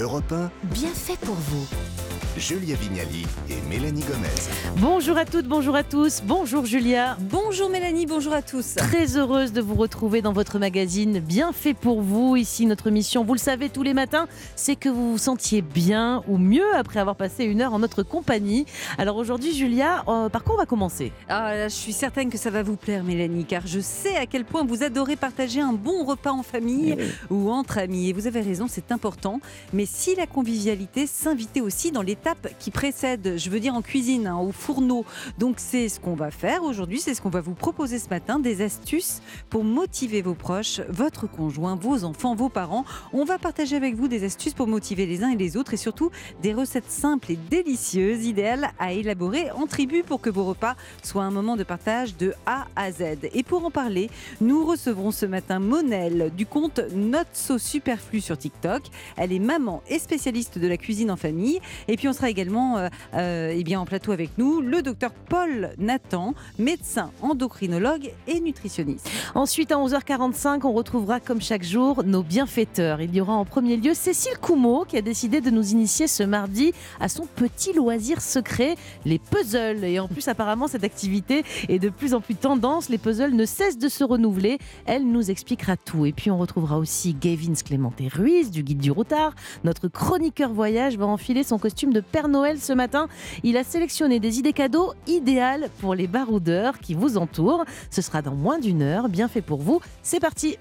Europe 1, Bien fait pour vous. Julia Vignali et Mélanie Gomez. Bonjour à toutes, bonjour à tous. Bonjour Julia. Bonjour Mélanie, bonjour à tous. Très heureuse de vous retrouver dans votre magazine Bien fait pour vous. Ici, notre mission, vous le savez, tous les matins, c'est que vous vous sentiez bien ou mieux après avoir passé une heure en notre compagnie. Alors aujourd'hui, Julia, par quoi on va commencer ? Je suis certaine que ça va vous plaire Mélanie, car je sais à quel point vous adorez partager un bon repas en famille ou entre amis. Et vous avez raison, c'est important. Mais si la convivialité s'invitait aussi dans l'étape qui précède, je veux dire en cuisine, au fourneau. Donc c'est ce qu'on va faire aujourd'hui, c'est ce qu'on va vous proposer ce matin, des astuces pour motiver vos proches, votre conjoint, vos enfants, vos parents. On va partager avec vous des astuces pour motiver les uns et les autres et surtout des recettes simples et délicieuses, idéales à élaborer en tribu pour que vos repas soient un moment de partage de A à Z. Et pour en parler, nous recevrons ce matin Monel du compte Not So Superflu sur TikTok. Elle est maman et spécialiste de la cuisine en famille. Et puis on sera également en plateau avec nous le docteur Paul Nathan, médecin endocrinologue et nutritionniste. Ensuite, à 11h45, on retrouvera comme chaque jour nos bienfaiteurs. Il y aura en premier lieu Cécile Coumeau qui a décidé de nous initier ce mardi à son petit loisir secret, les puzzles. Et en plus, apparemment, cette activité est de plus en plus tendance. Les puzzles ne cessent de se renouveler. Elle nous expliquera tout. Et puis, on retrouvera aussi Gavin Clémenté Ruiz du Guide du Routard. Notre chroniqueur voyage va enfiler son costume de Père Noël ce matin. Il a sélectionné des idées cadeaux idéales pour les baroudeurs qui vous entourent. Ce sera dans moins d'une heure. Bien fait pour vous. C'est parti.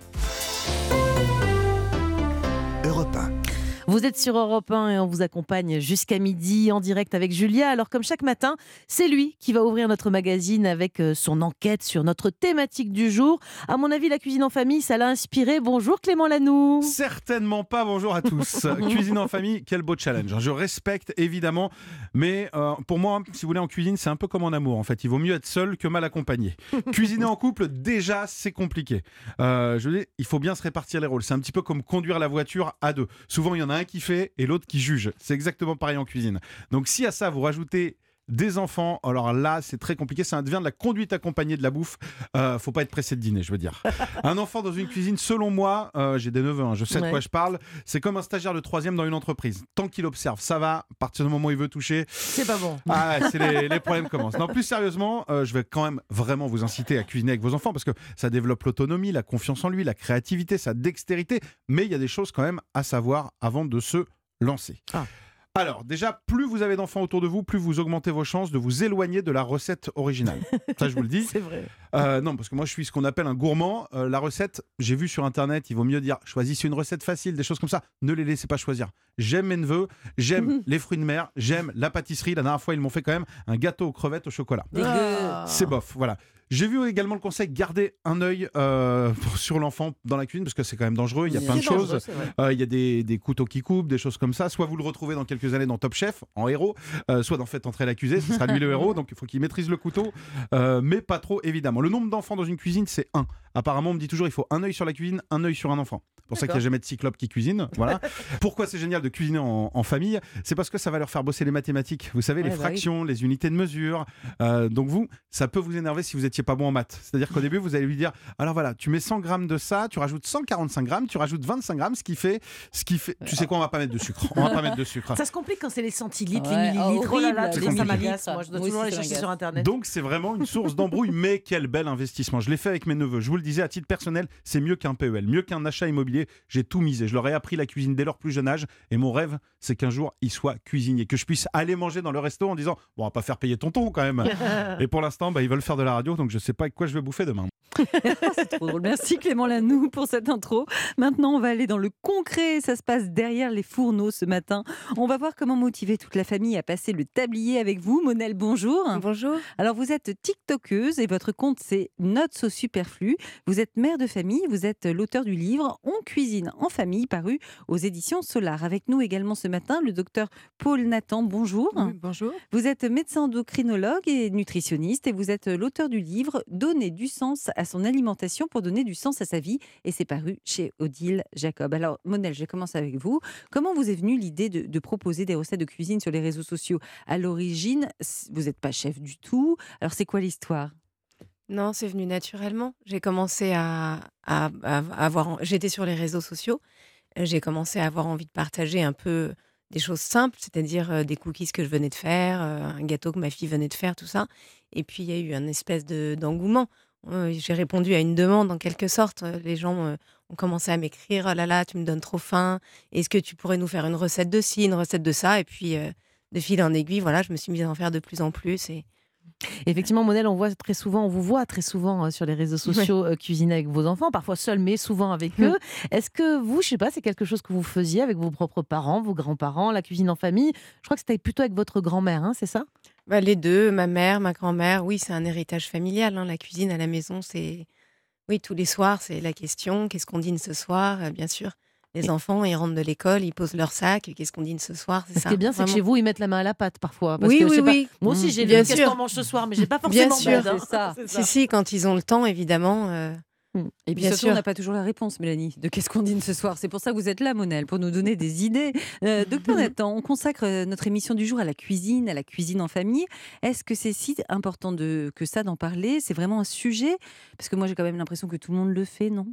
Europe 1. Vous êtes sur Europe 1 et on vous accompagne jusqu'à midi en direct avec Julia. Alors comme chaque matin, c'est lui qui va ouvrir notre magazine avec son enquête sur notre thématique du jour. À mon avis, la cuisine en famille, ça l'a inspiré. Bonjour Clément Lanoux. Certainement pas, bonjour à tous. Cuisine en famille, quel beau challenge. Je respecte évidemment, mais pour moi, si vous voulez, en cuisine, c'est un peu comme en amour. En fait, il vaut mieux être seul que mal accompagné. Cuisiner en couple, déjà, c'est compliqué. Je veux dire, il faut bien se répartir les rôles. C'est un petit peu comme conduire la voiture à deux. Souvent, il y en a un qui fait et l'autre qui juge. C'est exactement pareil en cuisine. Donc si à ça vous rajoutez des enfants, alors là c'est très compliqué, ça devient de la conduite accompagnée de la bouffe. Faut pas être pressé de dîner, je veux dire. Un enfant dans une cuisine, selon moi, j'ai des neveux, je sais de quoi je parle, c'est comme un stagiaire de 3e dans une entreprise. Tant qu'il observe, ça va. À partir du moment où il veut toucher, c'est pas bon. Les problèmes commencent. Non, plus sérieusement, je vais quand même vraiment vous inciter à cuisiner avec vos enfants parce que ça développe l'autonomie, la confiance en lui, la créativité, sa dextérité, mais il y a des choses quand même à savoir avant de se lancer. Alors, déjà, plus vous avez d'enfants autour de vous, plus vous augmentez vos chances de vous éloigner de la recette originale. Ça, je vous le dis. C'est vrai. Non, parce que moi, je suis ce qu'on appelle un gourmand. La recette, j'ai vu sur Internet, il vaut mieux dire choisissez une recette facile, des choses comme ça. Ne les laissez pas choisir. J'aime mes neveux, j'aime les fruits de mer, j'aime la pâtisserie. La dernière fois, ils m'ont fait quand même un gâteau aux crevettes au chocolat. C'est bof, voilà. J'ai vu également le conseil garder un œil sur l'enfant dans la cuisine parce que c'est quand même dangereux, il y a plein de choses. Il y a des couteaux qui coupent, des choses comme ça. Soit vous le retrouvez dans quelques années dans Top Chef, en héros, soit dans Faites entrer l'accusé, ce sera lui le héros, donc il faut qu'il maîtrise le couteau, mais pas trop évidemment. Le nombre d'enfants dans une cuisine, c'est 1. Apparemment, on me dit toujours il faut un œil sur la cuisine, un œil sur un enfant. C'est pour ça qu'il n'y a jamais de cyclope qui cuisine. Voilà. Pourquoi c'est génial de cuisiner en famille ? C'est parce que ça va leur faire bosser les mathématiques. Vous savez, les fractions, les unités de mesure. Donc ça peut vous énerver si vous n'étiez pas bon en maths. C'est-à-dire qu'au début, vous allez lui dire alors voilà, tu mets 100 grammes de ça, tu rajoutes 145 grammes, tu rajoutes 25 grammes, ce qui fait. Tu sais quoi, on va pas mettre de sucre. On va pas mettre de sucre. Ça se complique quand c'est les centilitres, les millilitres. Ça m'agace. Moi, je dois toujours aller chercher sur Internet. Donc c'est vraiment une source d'embrouille, mais quel bel investissement. Je l'ai fait avec mes neveux. Je vous le disais, à titre personnel, c'est mieux qu'un PEL, mieux qu'un achat immobilier. J'ai tout misé. Je leur ai appris la cuisine dès leur plus jeune âge. Et mon rêve, c'est qu'un jour, ils soient cuisiniers, que je puisse aller manger dans le resto en disant bon, on va pas faire payer tonton quand même. Et pour l'instant, ils veulent faire de la radio, donc je sais pas avec quoi je vais bouffer demain. C'est trop drôle. Merci Clément Lanoux pour cette intro. Maintenant, on va aller dans le concret. Ça se passe derrière les fourneaux ce matin. On va voir comment motiver toute la famille à passer le tablier avec vous. Monel, bonjour. Bonjour. Alors, vous êtes tiktokeuse et votre compte, c'est Not So Superflu. Vous êtes mère de famille. Vous êtes l'auteur du livre On cuisine en famille, paru aux éditions Solar. Avec nous également ce matin, le docteur Paul Nathan. Bonjour. Oui, bonjour. Vous êtes médecin endocrinologue et nutritionniste et vous êtes l'auteur du livre Donner du sens à son alimentation pour donner du sens à sa vie, et c'est paru chez Odile Jacob. Alors Monel, je vais commencer avec vous. Comment vous est venue l'idée de proposer des recettes de cuisine sur les réseaux sociaux ? À l'origine, vous n'êtes pas chef du tout. Alors c'est quoi l'histoire ? Non, c'est venu naturellement. J'ai commencé à avoir... J'étais sur les réseaux sociaux j'ai commencé à avoir envie de partager un peu des choses simples, c'est-à-dire des cookies que je venais de faire, un gâteau que ma fille venait de faire, tout ça. Et puis, il y a eu un espèce d'engouement. J'ai répondu à une demande en quelque sorte. Les gens ont commencé à m'écrire: «Oh là là, tu me donnes trop faim. Est-ce que tu pourrais nous faire une recette de ci, une recette de ça?» Et puis, de fil en aiguille, voilà, je me suis mise à en faire de plus en plus. Et Effectivement, Monel, on vous voit très souvent sur les réseaux sociaux cuisiner avec vos enfants, parfois seuls, mais souvent avec eux. Est-ce que vous, je sais pas, c'est quelque chose que vous faisiez avec vos propres parents, vos grands-parents, la cuisine en famille? Je crois que c'était plutôt avec votre grand-mère, hein, c'est ça? bah, les deux, ma mère, ma grand-mère, oui, c'est un héritage familial, hein, la cuisine à la maison, c'est oui, tous les soirs, c'est la question: «Qu'est-ce qu'on dîne ce soir?» Bien sûr, les enfants, ils rentrent de l'école, ils posent leur sac: «Qu'est-ce qu'on dîne ce soir?» C'est Ce ça, qui est bien, c'est que vraiment. chez vous, ils mettent la main à la pâte parfois. Parce Oui, que, je oui, sais pas, oui. moi aussi, j'ai Bien lu qu'est-ce sûr. qu'on mange ce soir, mais j'ai pas Bien forcément sûr. d'aide, hein. C'est ça. C'est ça. Si, quand ils ont le temps, évidemment. Et puis Bien surtout, on sûr. n'a pas toujours la réponse, Mélanie, de qu'est-ce qu'on dîne ce soir. C'est pour ça que vous êtes là, Monel, pour nous donner des idées. Docteur Nathan, on consacre notre émission du jour à la cuisine en famille. Est-ce que c'est si important que ça d'en parler? C'est vraiment un sujet? Parce que moi, j'ai quand même l'impression que tout le monde le fait, non?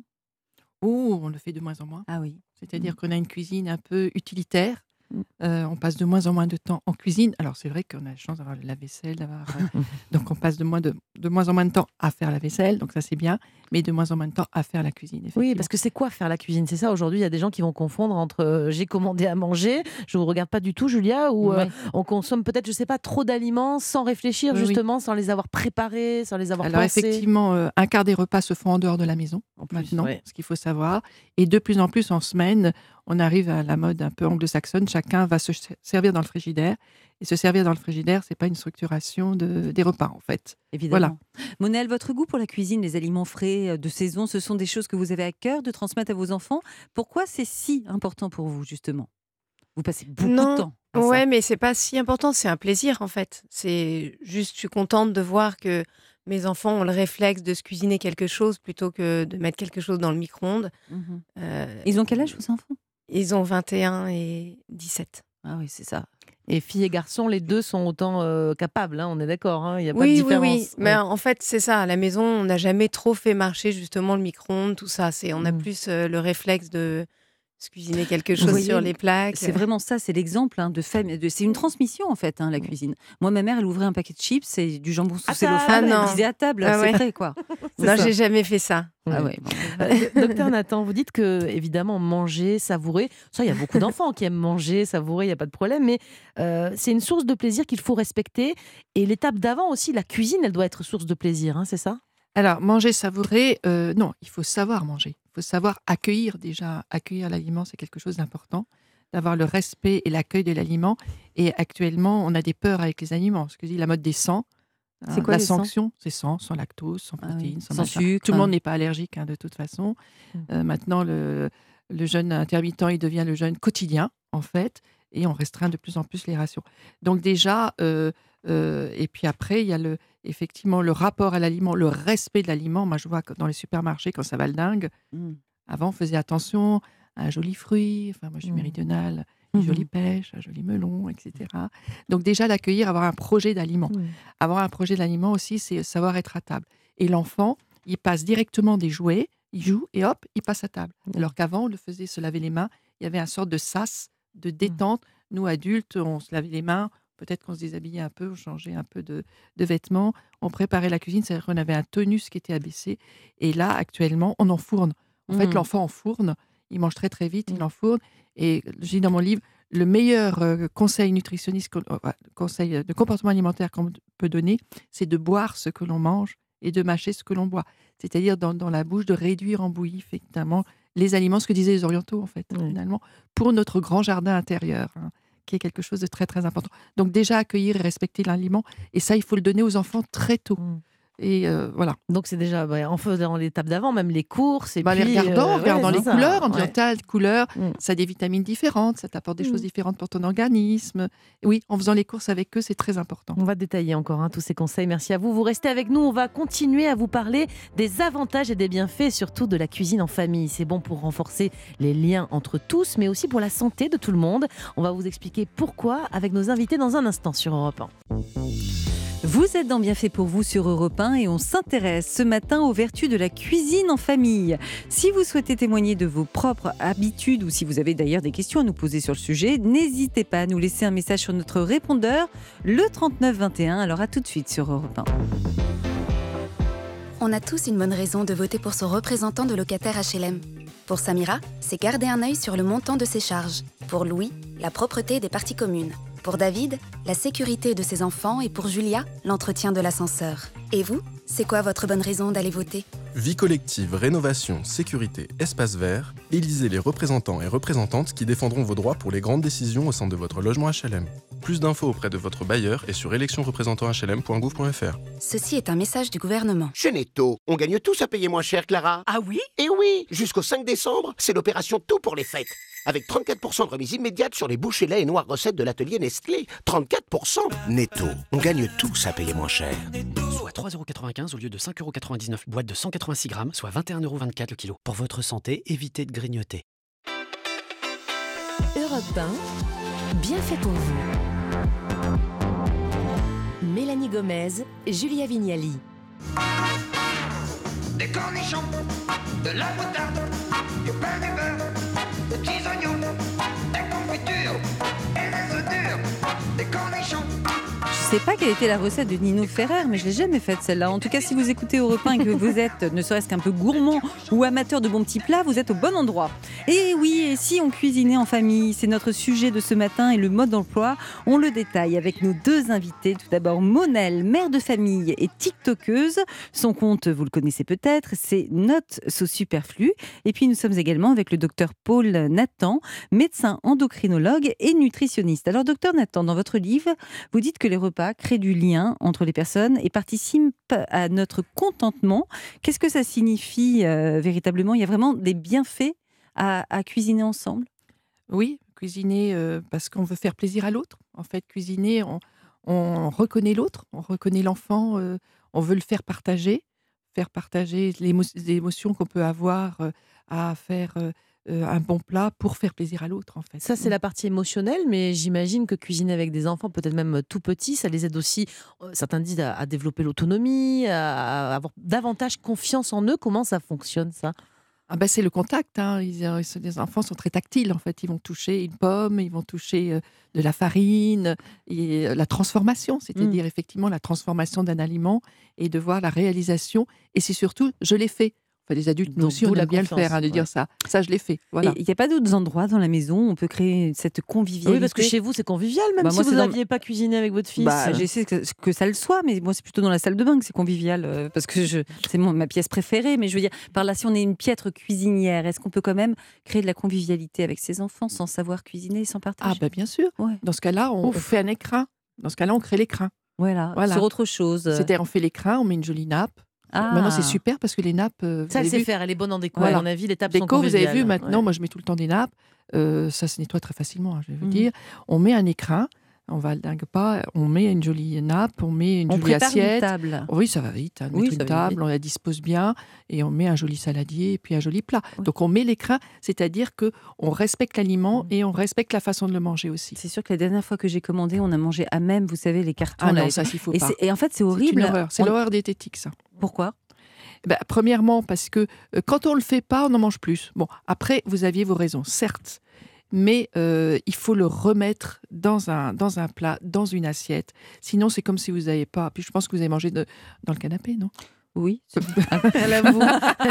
Oh, on le fait de moins en moins. Ah oui. C'est-à-dire qu'on a une cuisine un peu utilitaire. Mm. On passe de moins en moins de temps en cuisine. Alors, c'est vrai qu'on a la chance d'avoir le lave-vaisselle, donc on passe de moins en moins de temps à faire la vaisselle, donc ça c'est bien, mais de moins en moins de temps à faire la cuisine. Oui, effectivement. parce que c'est quoi faire la cuisine? C'est ça, aujourd'hui, il y a des gens qui vont confondre entre j'ai commandé à manger, je ne vous regarde pas du tout, Julia, ou Ouais. on consomme peut-être, je sais pas, trop d'aliments sans réfléchir, Oui, oui. justement, sans les avoir préparés, sans les avoir Alors pensés. effectivement, un quart des repas se font en dehors de la maison, En plus, maintenant, ouais. ce qu'il faut savoir. Et de plus en plus, en semaine, on arrive à la mode un peu anglo-saxonne. Chacun va se servir dans le frigidaire. Et se servir dans le frigidaire, c'est pas une structuration des repas, en fait. Évidemment. Monel, votre goût pour la cuisine, les aliments frais de saison, ce sont des choses que vous avez à cœur de transmettre à vos enfants. Pourquoi c'est si important pour vous, justement? Vous passez beaucoup de Non, temps à ça. ouais, mais c'est pas si important, c'est un plaisir en fait. C'est juste, je suis contente de voir que mes enfants ont le réflexe de se cuisiner quelque chose plutôt que de mettre quelque chose dans le micro-ondes. Mhm. Euh, Ils ont quel âge, vos enfants? Ils ont 21 et 17. Ah oui, c'est ça. Et filles et garçons, les deux sont autant capables, hein, on est d'accord, hein, il n'y a pas de Oui, oui, différence. oui. Mais Ouais. en fait, c'est ça. À la maison, on n'a jamais trop fait marcher justement le micro-ondes, tout ça. On a plus le réflexe de se cuisiner quelque chose voyez, sur les plaques. C'est vraiment ça, c'est l'exemple de famille. C'est une transmission en fait, la cuisine. Moi, ma mère, elle ouvrait un paquet de chips et du jambon sous À cellophane. table. Elle Ah non. disait à table, Ah c'est ouais. prêt quoi. C'est Non, ça. j'ai jamais fait ça. Ah ouais, bon. Docteur Nathan, vous dites que évidemment manger, savourer, ça il y a beaucoup d'enfants qui aiment manger, savourer, il n'y a pas de problème, mais c'est une source de plaisir qu'il faut respecter. Et l'étape d'avant aussi, la cuisine, elle doit être source de plaisir, hein, c'est ça? Alors, manger, savourer, non, il faut savoir manger. Il faut savoir accueillir déjà. Accueillir l'aliment, c'est quelque chose d'important. D'avoir le respect et l'accueil de l'aliment. Et actuellement, on a des peurs avec les aliments. Ce que je dis, la mode des sans. C'est quoi la les sans? sanction, c'est sans lactose, sans Ah oui, protéines, sans machin. sucre. Tout le monde n'est pas allergique, hein, de toute façon. Maintenant, le jeûne intermittent, il devient le jeûne quotidien, en fait. Et on restreint de plus en plus les rations. Donc déjà, et puis après, il y a effectivement le rapport à l'aliment, le respect de l'aliment. Moi, je vois que dans les supermarchés, quand ça va le dingue, Mm. avant, on faisait attention à un joli fruit. Enfin, moi, je suis méridionale. Une jolie pêche, un joli melon, etc. Donc déjà, l'accueillir, avoir un projet d'aliment. Avoir un projet d'aliment aussi, c'est savoir être à table. Et l'enfant, il passe directement des jouets, il joue et hop, il passe à table. Alors qu'avant, on le faisait se laver les mains. Il y avait un sorte de sas, de détente. Nous, adultes, on se lavait les mains. Peut-être qu'on se déshabillait un peu, on changeait un peu de vêtements. On préparait la cuisine, c'est-à-dire qu'on avait un tonus qui était abaissé. Et là, actuellement, on enfourne. En fait, l'enfant enfourne. Il mange très, très vite, il enfourne. Et je dis dans mon livre, le meilleur conseil nutritionniste, conseil de comportement alimentaire qu'on peut donner, c'est de boire ce que l'on mange et de mâcher ce que l'on boit. C'est-à-dire dans la bouche, de réduire en bouillie, effectivement, les aliments, ce que disaient les orientaux, en fait, finalement, pour notre grand jardin intérieur, hein, qui est quelque chose de très, très important. Donc déjà, accueillir et respecter l'aliment, et ça, il faut le donner aux enfants très tôt. Et voilà. Donc c'est déjà en faisant l'étape d'avant, même les courses. Et Les puis, regardant ouais, les c'est ça, couleurs, en ouais. disant telle couleur, Mm. ça a des vitamines différentes, ça t'apporte des choses différentes pour ton organisme. Et oui, en faisant les courses avec eux, c'est très important. On va détailler encore tous ces conseils. Merci à vous. Vous restez avec nous. On va continuer à vous parler des avantages et des bienfaits, surtout de la cuisine en famille. C'est bon pour renforcer les liens entre tous, mais aussi pour la santé de tout le monde. On va vous expliquer pourquoi avec nos invités dans un instant sur Europe 1. Vous êtes dans Bienfait pour vous sur Europe 1 et on s'intéresse ce matin aux vertus de la cuisine en famille. Si vous souhaitez témoigner de vos propres habitudes ou si vous avez d'ailleurs des questions à nous poser sur le sujet, n'hésitez pas à nous laisser un message sur notre répondeur, le 3921. Alors à tout de suite sur Europe 1. On a tous une bonne raison de voter pour son représentant de locataire HLM. Pour Samira, c'est garder un œil sur le montant de ses charges. Pour Louis, la propreté des parties communes. Pour David, la sécurité de ses enfants. Et pour Julia, l'entretien de l'ascenseur. Et vous, c'est quoi votre bonne raison d'aller voter ? Vie collective, rénovation, sécurité, espace vert, élisez les représentants et représentantes qui défendront vos droits pour les grandes décisions au sein de votre logement HLM. Plus d'infos auprès de votre bailleur et sur électionreprésentant-hlm.gouv.fr. Ceci est un message du gouvernement. Chez Netto, on gagne tous à payer moins cher, Clara. Ah oui ? Et oui, jusqu'au 5 décembre, c'est l'opération Tout pour les fêtes. Avec 34% de remise immédiate sur les bouchées lait et noires recettes de l'atelier Nestlé. 34%. Netto, on gagne tous à payer moins cher. Soit 3,95€ au lieu de 5,99€. Boîte de 186 grammes, soit 21,24€ le kilo. Pour votre santé, évitez de grignoter. Europe 1, bien fait pour vous. Mélanie Gomez, Julia Vignali. Des cornichons, de la moutarde, du pain du beurre, des petits oignons, des confitures et des œufs durs, des cornichons. Je ne sais pas quelle était la recette de Nino Ferrer, mais je ne l'ai jamais faite celle-là. En tout cas, si vous écoutez Europe 1 et que vous êtes ne serait-ce qu'un peu gourmand ou amateur de bons petits plats, vous êtes au bon endroit. Et oui, et si on cuisinait en famille, c'est notre sujet de ce matin et le mode d'emploi. On le détaille avec nos deux invités. Tout d'abord, Monel, mère de famille et tiktokeuse. Son compte, vous le connaissez peut-être, c'est Notes so superflu. Et puis, nous sommes également avec le docteur Paul Nathan, médecin endocrinologue et nutritionniste. Alors, docteur Nathan, dans votre livre, vous dites que les repas créent du lien entre les personnes et participent à notre contentement. Qu'est-ce que ça signifie véritablement ? Il y a vraiment des bienfaits à cuisiner ensemble ? Oui, cuisiner parce qu'on veut faire plaisir à l'autre. En fait, cuisiner, on reconnaît l'autre, on reconnaît l'enfant, on veut le faire partager les émotions qu'on peut avoir à faire un bon plat pour faire plaisir à l'autre, en fait. Ça, c'est la partie émotionnelle, mais j'imagine que cuisiner avec des enfants, peut-être même tout petits, ça les aide aussi, certains disent, à développer l'autonomie, à avoir davantage confiance en eux. Comment ça fonctionne, ça ? Ah ben c'est le contact. Les enfants sont très tactiles, en fait. Ils vont toucher une pomme, ils vont toucher de la farine, et la transformation, c'est-à-dire effectivement la transformation d'un aliment et de voir la réalisation. Et c'est surtout, je l'ai fait. Enfin, les adultes, nous aussi, on aime bien le faire, de dire ça. Ça, je l'ai fait. Voilà. Et il n'y a pas d'autres endroits dans la maison où on peut créer cette convivialité ? Oui, parce que chez vous, c'est convivial, même si vous n'aviez pas cuisiné avec votre fils. J'essaie que ça le soit, mais moi, c'est plutôt dans la salle de bain que c'est convivial, parce que c'est ma pièce préférée. Mais je veux dire, par là, si on est une piètre cuisinière, est-ce qu'on peut quand même créer de la convivialité avec ses enfants sans savoir cuisiner et sans partager ? Ah, ben bien sûr. Ouais. Dans ce cas-là, on fait un écrin. Dans ce cas-là, on crée l'écrin. Voilà. Sur autre chose. C'est-à-dire, on fait l'écrin, on met une jolie nappe. Ah. Maintenant, c'est super parce que les nappes. Ça, c'est faire, elle est bonne en déco. Voilà. À mon avis, les tables sont conviviales. Vous avez vu maintenant, moi, je mets tout le temps des nappes. Ça se nettoie très facilement, je vais vous dire. On met un écrin. On va le dingue pas. On met une jolie nappe, on met une jolie assiette. Une table. Oui, ça va vite. Mettre une table, on la dispose bien et on met un joli saladier et puis un joli plat. Oui. Donc on met l'écrin, c'est-à-dire que on respecte l'aliment et on respecte la façon de le manger aussi. C'est sûr que la dernière fois que j'ai commandé, on a mangé à même, vous savez, les cartons. Ah non, ça s'il faut pas. Et en fait, c'est horrible. C'est une horreur. C'est l'horreur diététique, ça. Pourquoi ? Premièrement, parce que quand on ne le fait pas, on en mange plus. Bon, après, vous aviez vos raisons, certes. Mais il faut le remettre dans un plat, dans une assiette. Sinon, c'est comme si vous n'avez pas... Puis je pense que vous avez mangé dans le canapé, non ? Oui. Elle avoue.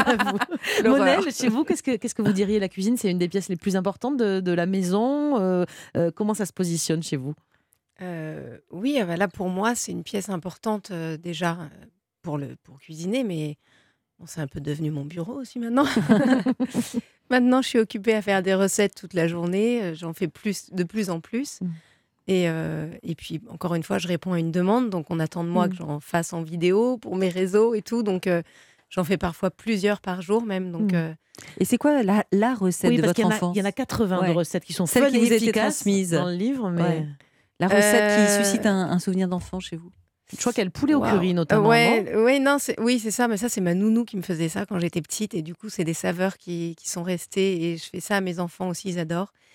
Monel, chez vous, qu'est-ce que vous diriez ? La cuisine, c'est une des pièces les plus importantes de la maison. Comment ça se positionne chez vous ? Oui, là, pour moi, c'est une pièce importante déjà pour cuisiner, mais... Bon, c'est un peu devenu mon bureau aussi maintenant. Maintenant, je suis occupée à faire des recettes toute la journée. J'en fais de plus en plus. Et puis, encore une fois, je réponds à une demande. Donc, on attend de moi que j'en fasse en vidéo pour mes réseaux et tout. Donc, j'en fais parfois plusieurs par jour même. Donc, Et c'est quoi la recette de votre enfance ? Il y en a 80 de recettes qui sont celles fun qui et vous étaient efficaces transmises dans le livre. Mais... La recette qui suscite un souvenir d'enfant chez vous ? Je crois qu'il y a le poulet au curry notamment. C'est ça, mais ça c'est ma nounou qui me faisait ça quand j'étais petite et du coup c'est des saveurs qui sont restées et je fais ça à mes enfants aussi, ils adorent.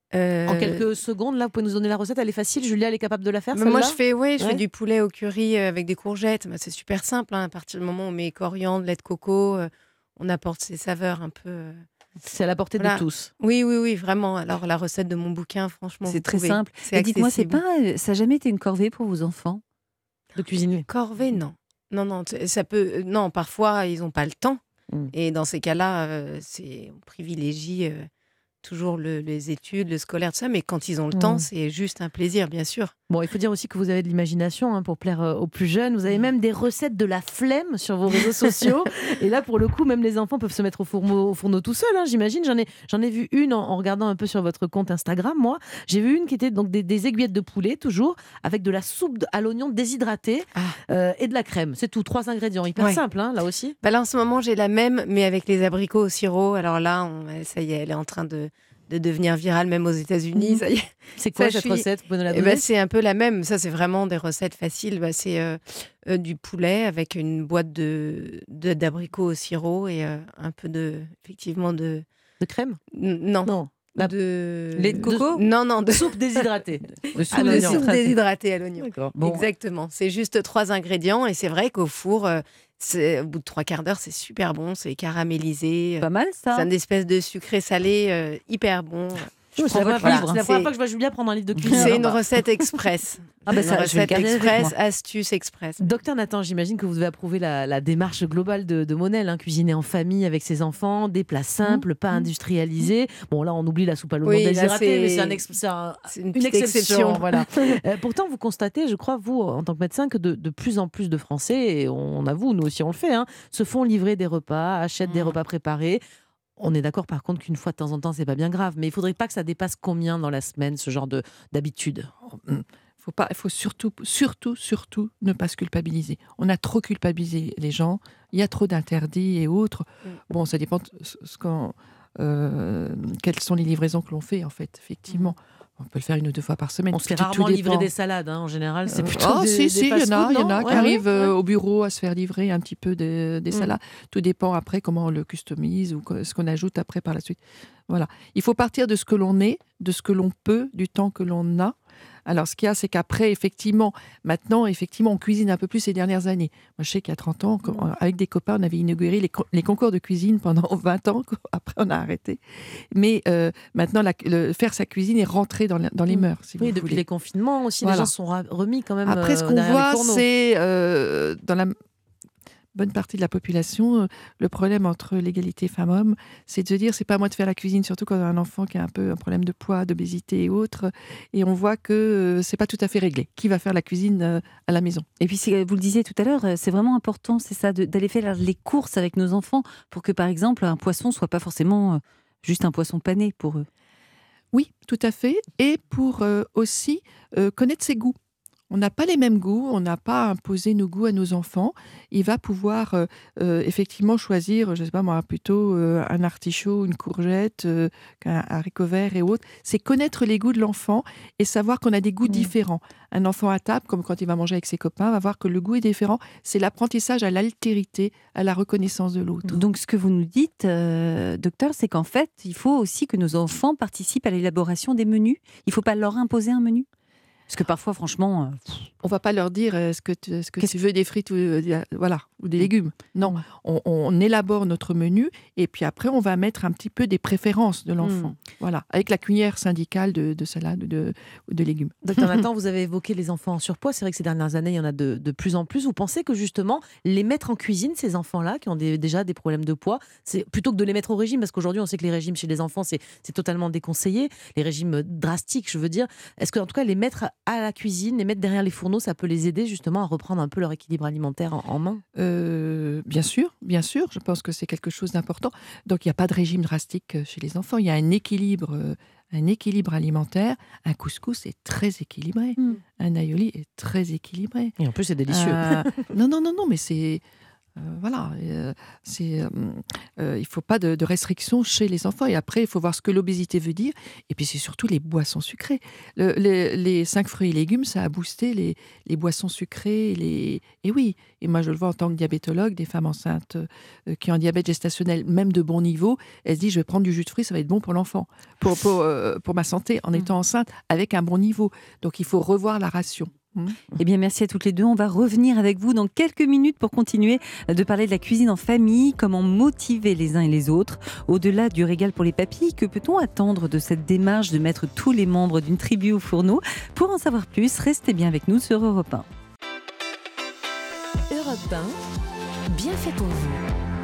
En quelques secondes, là, vous pouvez nous donner la recette. Elle est facile. Julia, elle est capable de la faire. Moi, celle-là je fais du poulet au curry avec des courgettes. C'est super simple. À partir du moment où on met coriandre, lait de coco, on apporte ces saveurs un peu. C'est à la portée de tous. Oui, vraiment. Alors, la recette de mon bouquin, franchement. C'est très pouvez. simple. C'est Et dites-moi, ça n'a jamais été une corvée pour vos enfants de cuisiner? Corvée, non. Non, ça peut. Non, parfois, ils n'ont pas le temps. Et dans ces cas-là, on privilégie toujours les études, le scolaire, tout ça. Mais quand ils ont le temps, c'est juste un plaisir, bien sûr. Bon, il faut dire aussi que vous avez de l'imagination pour plaire aux plus jeunes. Vous avez même des recettes de la flemme sur vos réseaux sociaux. Et là, pour le coup, même les enfants peuvent se mettre au fourneau tout seuls, j'imagine. J'en ai vu une en regardant un peu sur votre compte Instagram, moi. J'ai vu une qui était donc des aiguillettes de poulet, toujours, avec de la soupe à l'oignon déshydratée et de la crème. C'est tout, 3 ingrédients. Hyper simple, là aussi. Là, en ce moment, j'ai la même, mais avec les abricots au sirop. Alors là, ça y est, elle est en train de devenir virale même aux États-Unis. Ça y est. C'est quoi cette recette? Vous pouvez nous la donner? C'est un peu la même. Ça, c'est vraiment des recettes faciles. C'est du poulet avec une boîte d'abricots au sirop et un peu effectivement de crème? Non. De lait de coco? Non, de soupe déshydratée. De soupe déshydratée à l'oignon. Bon. Exactement. C'est juste 3 ingrédients et c'est vrai qu'au four, au bout de 3/4 d'heure, c'est super bon, c'est caramélisé. Pas mal ça. C'est une espèce de sucré salé hyper bon. C'est la première fois que je vois Julia prendre un livre de cuisine. C'est une recette express. Une recette express, astuce express. Docteur Nathan, j'imagine que vous devez approuver la démarche globale de Monel, cuisiner en famille avec ses enfants, des plats simples, pas industrialisés. Bon, là, on oublie la soupe à l'oignon déshydratée, mais c'est une exception. Voilà. Pourtant, vous constatez, je crois, vous, en tant que médecin, que de plus en plus de Français, et on avoue, nous aussi on le fait, se font livrer des repas, achètent des repas préparés. On est d'accord par contre qu'une fois de temps en temps, c'est pas bien grave, mais il faudrait pas que ça dépasse combien dans la semaine, ce genre d'habitude? Il faut surtout ne pas se culpabiliser. On a trop culpabilisé les gens, il y a trop d'interdits et autres. Bon, ça dépend quelles sont les livraisons que l'on fait, en fait, effectivement. On peut le faire 1 ou 2 fois par semaine. On se fait rarement livrer des salades, en général. C'est plutôt il y en a qui arrivent au bureau à se faire livrer un petit peu des salades. Tout dépend après comment on le customise ou ce qu'on ajoute après par la suite. Voilà. Il faut partir de ce que l'on est, de ce que l'on peut, du temps que l'on a. Alors, ce qu'il y a, c'est qu'après, maintenant, on cuisine un peu plus ces dernières années. Moi, je sais qu'il y a 30 ans, avec des copains, on avait inauguré les concours de cuisine pendant 20 ans. Après, on a arrêté. Mais maintenant, faire sa cuisine est rentré dans les mœurs, si vous voulez. Depuis les confinements aussi, les gens sont remis quand même. Après, ce qu'on voit, c'est dans la bonne partie de la population, le problème entre l'égalité femmes-hommes, c'est de se dire, c'est pas à moi de faire la cuisine, surtout quand on a un enfant qui a un peu un problème de poids, d'obésité et autres. Et on voit que c'est pas tout à fait réglé. Qui va faire la cuisine à la maison? Et puis, vous le disiez tout à l'heure, c'est vraiment important, c'est ça, d'aller faire les courses avec nos enfants pour que, par exemple, un poisson soit pas forcément juste un poisson pané pour eux. Oui, tout à fait. Et pour aussi connaître ses goûts. On n'a pas les mêmes goûts, on n'a pas imposé nos goûts à nos enfants. Il va pouvoir effectivement choisir, je ne sais pas moi, plutôt un artichaut, une courgette, un haricot vert et autres. C'est connaître les goûts de l'enfant et savoir qu'on a des goûts différents. Un enfant à table, comme quand il va manger avec ses copains, va voir que le goût est différent. C'est l'apprentissage à l'altérité, à la reconnaissance de l'autre. Donc ce que vous nous dites, docteur, c'est qu'en fait, il faut aussi que nos enfants participent à l'élaboration des menus. Il ne faut pas leur imposer un menu. Parce que parfois, franchement... On ne va pas leur dire est-ce que tu veux des frites ou des légumes. Non, on élabore notre menu et puis après, on va mettre un petit peu des préférences de l'enfant. Voilà, avec la cuillère syndicale de salade ou de légumes. Docteur Nathan, vous avez évoqué les enfants en surpoids. C'est vrai que ces dernières années, il y en a de plus en plus. Vous pensez que justement, les mettre en cuisine, ces enfants-là, qui ont déjà des problèmes de poids, c'est plutôt que de les mettre au régime, parce qu'aujourd'hui, on sait que les régimes chez les enfants, c'est totalement déconseillé. Les régimes drastiques, je veux dire. Est-ce que, en tout cas, les mettre à la cuisine, les mettre derrière les fourneaux, ça peut les aider justement à reprendre un peu leur équilibre alimentaire en main? Bien sûr, je pense que c'est quelque chose d'important. Donc il n'y a pas de régime drastique chez les enfants, il y a un équilibre alimentaire. Un couscous est très équilibré, un aioli est très équilibré. Et en plus c'est délicieux. Non, mais c'est... Voilà, il ne faut pas de restrictions chez les enfants. Et après, il faut voir ce que l'obésité veut dire. Et puis, c'est surtout les boissons sucrées. Les 5 fruits et légumes, ça a boosté les boissons sucrées. Et oui, et moi, je le vois en tant que diabétologue, des femmes enceintes qui ont un diabète gestationnel, même de bon niveau, elles se disent, je vais prendre du jus de fruits, ça va être bon pour l'enfant, pour ma santé, en étant enceinte, avec un bon niveau. Donc, il faut revoir la ration. Eh bien, merci à toutes les deux. On va revenir avec vous dans quelques minutes pour continuer de parler de la cuisine en famille, comment motiver les uns et les autres. Au-delà du régal pour les papilles, que peut-on attendre de cette démarche de mettre tous les membres d'une tribu au fourneau ? Pour en savoir plus, restez bien avec nous sur Europe 1. Europe 1, bien fait pour vous.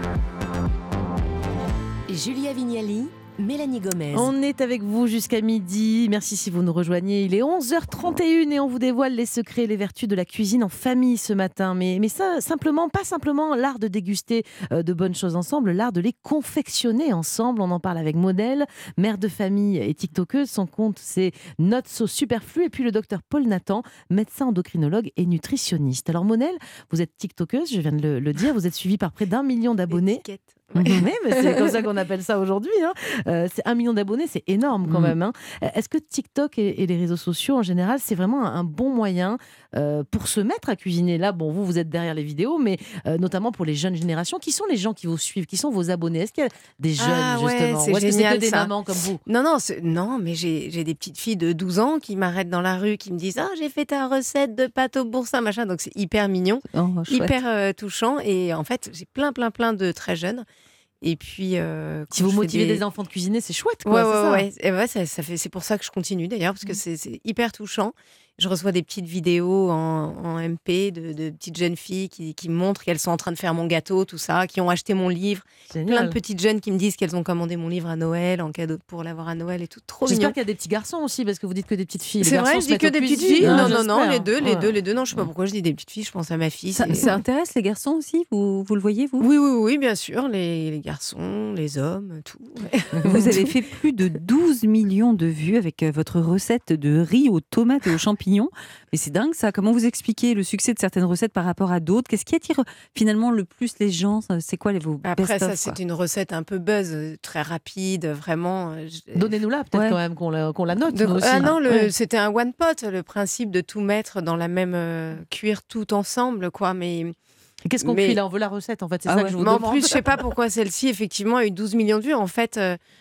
Julia Vignali, Mélanie Gomez. On est avec vous jusqu'à midi. Merci si vous nous rejoignez. Il est 11h31 et on vous dévoile les secrets et les vertus de la cuisine en famille ce matin. Mais ça, pas simplement l'art de déguster de bonnes choses ensemble, l'art de les confectionner ensemble. On en parle avec Monel, mère de famille et tiktokeuse. Son compte, c'est Not So Superflu. Et puis le docteur Paul Nathan, médecin endocrinologue et nutritionniste. Alors Monel, vous êtes tiktokeuse, je viens de le dire. Vous êtes suivie par près d'1 million d'abonnés. Étiquette. Oui, mais c'est comme ça qu'on appelle ça aujourd'hui. C'est 1 million d'abonnés, c'est énorme quand même. Est-ce que TikTok et les réseaux sociaux en général, c'est vraiment un bon moyen pour se mettre à cuisiner ? Là, bon, vous êtes derrière les vidéos, mais notamment pour les jeunes générations, qui sont les gens qui vous suivent, qui sont vos abonnés ? Est-ce qu'il y a des jeunes justement ? C'est Ou est-ce génial, que c'est que des ça. mamans comme vous ? Non, mais j'ai des petites filles de 12 ans qui m'arrêtent dans la rue, qui me disent « Ah, j'ai fait ta recette de pâte au boursin, machin », donc c'est hyper mignon, hyper touchant, et en fait, j'ai plein de très jeunes. Et puis, si vous motivez des enfants de cuisiner, c'est chouette, quoi. Ouais. Et ça fait, c'est pour ça que je continue d'ailleurs, parce que c'est hyper touchant. Je reçois des petites vidéos en MP de petites jeunes filles qui me montrent qu'elles sont en train de faire mon gâteau, tout ça, qui ont acheté mon livre. Génial. Plein de petites jeunes qui me disent qu'elles ont commandé mon livre à Noël, en cadeau pour l'avoir à Noël et tout. Trop J'espère mignon. qu'il y a des petits garçons aussi, parce que vous dites que des petites filles. C'est vrai, je dis que des petites filles. Non, les deux. Non, je sais pas Ouais. pourquoi je dis des petites filles, je pense à ma fille. Ça intéresse les garçons aussi, vous le voyez, vous ? Oui, bien sûr. Les garçons, les hommes, tout. Vous avez fait plus de 12 millions de vues avec votre recette de riz aux tomates et aux champignons. Mais c'est dingue ça. Comment vous expliquez le succès de certaines recettes par rapport à d'autres ? Qu'est-ce qui attire finalement le plus les gens ? C'est quoi vos Après, best-of, ça, c'est une recette un peu buzz, très rapide, vraiment. Donnez-nous-la, peut-être quand même, qu'on la note. Nous aussi. Ah non, c'était un one pot, le principe de tout mettre dans la même cuire tout ensemble, quoi. Mais Et qu'est-ce qu'on cuit là ? On veut la recette, en fait. C'est ça que je vous mais demande. en plus, je sais pas pourquoi celle-ci, effectivement, a eu 12 millions de vues. En fait,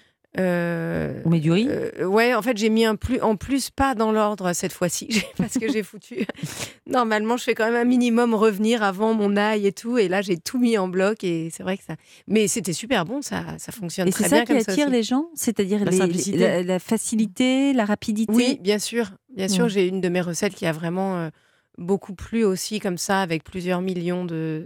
On met du riz ? ouais, en fait, j'ai mis en plus, pas dans l'ordre cette fois-ci, parce que j'ai foutu. Normalement, je fais quand même un minimum revenir avant mon ail et tout, et là, j'ai tout mis en bloc, et c'est vrai que ça. Mais c'était super bon, ça fonctionne Et très c'est bien ça qui comme ça attire aussi. les gens ? C'est-à-dire La simplicité. la facilité, la rapidité ? Oui, bien sûr. J'ai une de mes recettes qui a vraiment beaucoup plu aussi, comme ça, avec plusieurs millions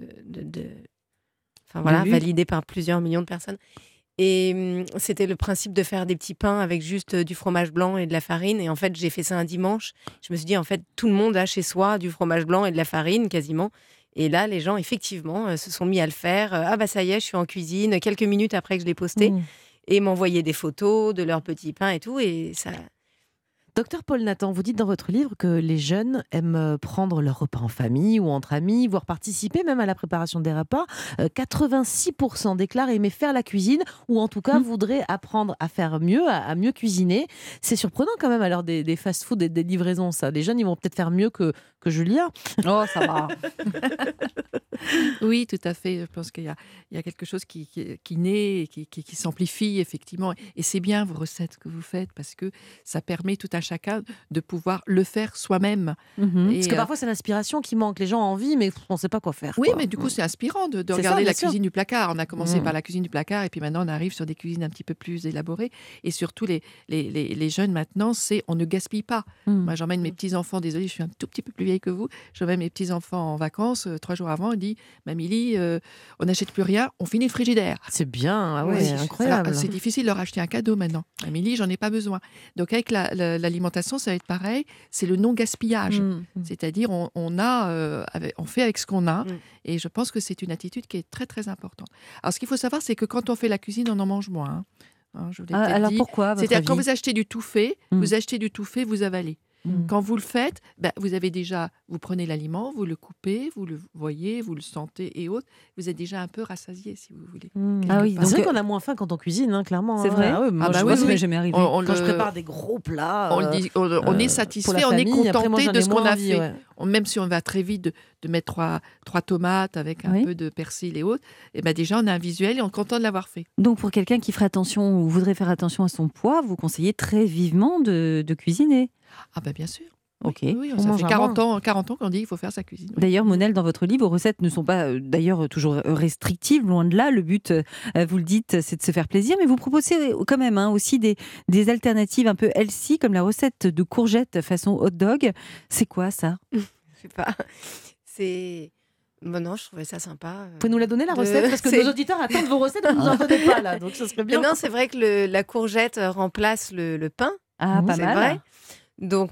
Enfin voilà, vues. validé par plusieurs millions de personnes. Et c'était le principe de faire des petits pains avec juste du fromage blanc et de la farine. Et en fait, j'ai fait ça un dimanche. Je me suis dit, en fait, tout le monde a chez soi du fromage blanc et de la farine, quasiment. Et là, les gens, effectivement, se sont mis à le faire. Ah bah ça y est, je suis en cuisine. Quelques minutes après que je l'ai posté. Et m'envoyaient des photos de leurs petits pains et tout. Et ça... Docteur Paul Nathan, vous dites dans votre livre que les jeunes aiment prendre leur repas en famille ou entre amis, voire participer même à la préparation des repas. 86% déclarent aimer faire la cuisine, ou en tout cas voudraient apprendre à faire mieux, à mieux cuisiner. C'est surprenant quand même à l'heure des fast-food et des livraisons, ça. Les jeunes, ils vont peut-être faire mieux que Julia. Oh, ça va. Oui, tout à fait. Je pense qu'il y a quelque chose qui naît, qui s'amplifie, effectivement. Et c'est bien vos recettes que vous faites, parce que ça permet tout un chacun de pouvoir le faire soi-même. Parce que parfois, c'est l'inspiration qui manque. Les gens ont envie, mais on ne sait pas quoi faire. Oui, quoi. mais du coup, c'est inspirant de C'est regarder ça, la bien sûr. cuisine du placard. On a commencé par la cuisine du placard, et puis maintenant, on arrive sur des cuisines un petit peu plus élaborées. Et surtout, les jeunes, maintenant, on ne gaspille pas. Moi, j'emmène mes petits-enfants, désolée, je suis un tout petit peu plus vieille que vous, j'emmène mes petits-enfants en vacances, 3 jours avant, on dit, Mamie, on n'achète plus rien, on finit le frigidaire. C'est bien, ah ouais, Oui, incroyable. alors, c'est difficile de leur acheter un cadeau maintenant. Mamie, j'en ai pas besoin. Donc, avec l'alimentation, ça va être pareil, c'est le non-gaspillage. C'est-à-dire, on fait avec ce qu'on a, et je pense que c'est une attitude qui est très, très importante. Alors, ce qu'il faut savoir, c'est que quand on fait la cuisine, on en mange moins. Je vous l'ai peut-être alors dit. pourquoi, à votre C'est-à-dire, quand avis ? vous achetez du tout fait, vous avalez. Quand vous le faites, vous prenez l'aliment, vous le coupez, vous le voyez, vous le sentez et autres. Vous êtes déjà un peu rassasié, si vous voulez. Ah oui, part. c'est vrai qu'on a moins faim quand on cuisine, clairement. C'est vrai. Moi, ça m'est jamais arrivé. Quand je prépare des gros plats, on est satisfait, on est contenté de ce qu'on a fait. Même si on va très vite de mettre trois tomates avec un peu de persil et autres, et déjà on a un visuel et on est content de l'avoir fait. Donc pour quelqu'un qui ferait attention ou voudrait faire attention à son poids, vous conseillez très vivement de cuisiner. Ah bien sûr. Ok. Oui, ça fait 40 ans qu'on dit qu'il faut faire sa cuisine. Oui. D'ailleurs, Monel, dans votre livre, vos recettes ne sont pas d'ailleurs toujours restrictives, loin de là. Le but, vous le dites, c'est de se faire plaisir, mais vous proposez quand même aussi des alternatives un peu healthy, comme la recette de courgettes façon hot dog. C'est quoi ça? Je sais pas. C'est... non, je trouvais ça sympa. Vous pouvez nous la donner, la recette? Parce que nos auditeurs attendent vos recettes, vous ne nous en donnez pas, là. Donc ça serait bien. Non, c'est vrai que la courgette remplace le pain. Ah, pas c'est mal. Vrai. Donc,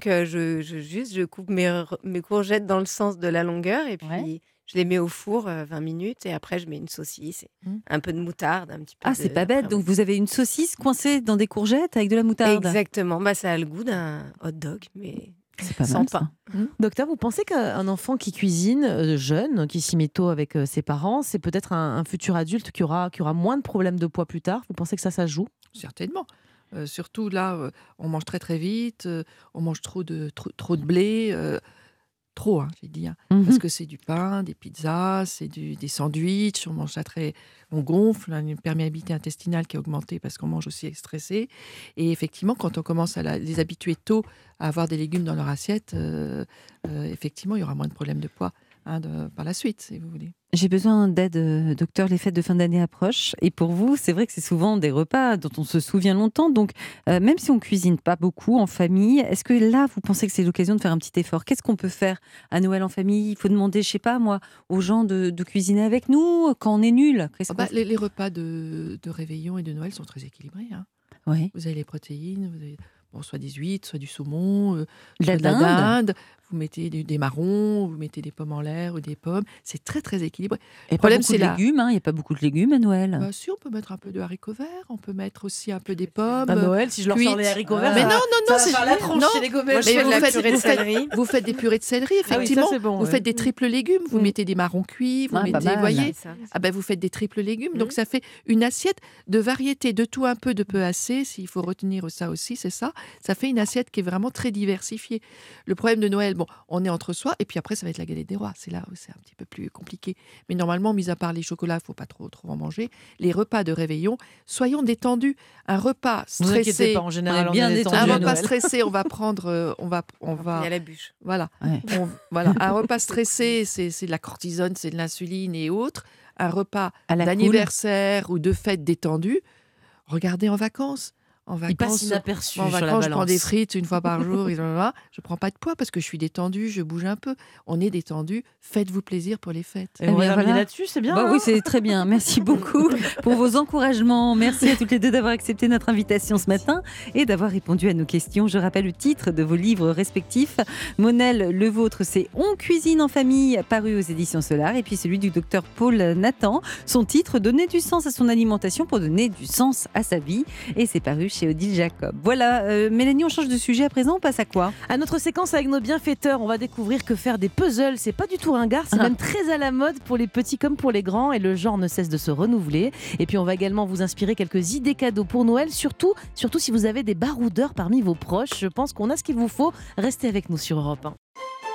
je coupe mes courgettes dans le sens de la longueur et puis je les mets au four 20 minutes et après, je mets une saucisse, et un peu de moutarde, un petit peu. Ah, c'est pas bête. Donc, vous avez une saucisse coincée dans des courgettes avec de la moutarde. Exactement. Ça a le goût d'un hot dog, mais c'est pas sans mal, pain. Docteur, vous pensez qu'un enfant qui cuisine, jeune, qui s'y met tôt avec ses parents, c'est peut-être un futur adulte qui aura moins de problèmes de poids plus tard? Vous pensez que ça joue? Certainement. Surtout là, on mange très très vite, on mange trop de blé, trop, j'ai dit, parce que c'est du pain, des pizzas, c'est des sandwichs, on mange ça on gonfle, on a une perméabilité intestinale qui est augmentée parce qu'on mange aussi stressé. Et effectivement, quand on commence à les habituer tôt à avoir des légumes dans leur assiette, effectivement, il y aura moins de problèmes de poids par la suite, si vous voulez. J'ai besoin d'aide, docteur. Les fêtes de fin d'année approchent. Et pour vous, c'est vrai que c'est souvent des repas dont on se souvient longtemps. Donc, même si on cuisine pas beaucoup en famille, est-ce que là, vous pensez que c'est l'occasion de faire un petit effort? Qu'est-ce qu'on peut faire à Noël en famille? Il faut demander, je sais pas moi, aux gens de cuisiner avec nous quand on est nul. Les repas de réveillon et de Noël sont très équilibrés. Oui. Vous avez les protéines, vous avez soit des huîtres, soit du saumon, de la dinde. Vous mettez des marrons, vous mettez des pommes en l'air ou des pommes. C'est très, très équilibré. Et pas beaucoup de légumes, il n'y a pas beaucoup de légumes à Noël. Si, on peut mettre un peu de haricots verts, on peut mettre aussi un peu des pommes. À Noël, si je leur sors les haricots verts, mais non, c'est la tronche chez les gommettes. Vous faites des purées de céleri, effectivement. Ah oui, bon, vous faites des triples légumes, vous mettez des marrons cuits, vous mettez, voyez, vous faites des triples légumes. Donc ça fait une assiette de variété, de tout un peu, de peu assez. S'il faut retenir ça aussi, c'est ça. Ça fait une assiette qui est vraiment très diversifiée. Le problème de Noël, on est entre soi, et puis après, ça va être la galette des rois. C'est là où c'est un petit peu plus compliqué. Mais normalement, mis à part les chocolats, il ne faut pas trop en manger. Les repas de réveillon, soyons détendus. Un repas stressé, vous inquiétez pas, en général, bien détendu. Un repas stressé, on va prendre, on va. Il y a la bûche. Voilà. Ouais. Un repas stressé, c'est de la cortisone, c'est de l'insuline et autres. Un repas d'anniversaire ou de fête détendu, regardez en vacances. Il passe inaperçu sur la balance. Je prends des frites une fois par jour. Je ne prends pas de poids parce que je suis détendue, je bouge un peu. On est détendu. Faites-vous plaisir pour les fêtes. Et on va terminer là-dessus, c'est bien. Oui, c'est très bien. Merci beaucoup pour vos encouragements. Merci à toutes les deux d'avoir accepté notre invitation ce matin et d'avoir répondu à nos questions. Je rappelle le titre de vos livres respectifs. Monel, le vôtre, c'est On cuisine en famille, paru aux éditions Solar. Et puis celui du docteur Paul Nathan. Son titre, Donner du sens à son alimentation pour donner du sens à sa vie. Et c'est paru chez Odile Jacob. Voilà, Mélanie, on change de sujet à présent, on passe à quoi? À notre séquence avec nos bienfaiteurs, on va découvrir que faire des puzzles, c'est pas du tout ringard, c'est même très à la mode pour les petits comme pour les grands et le genre ne cesse de se renouveler. Et puis on va également vous inspirer quelques idées cadeaux pour Noël, surtout si vous avez des baroudeurs parmi vos proches. Je pense qu'on a ce qu'il vous faut. Restez avec nous sur Europe 1.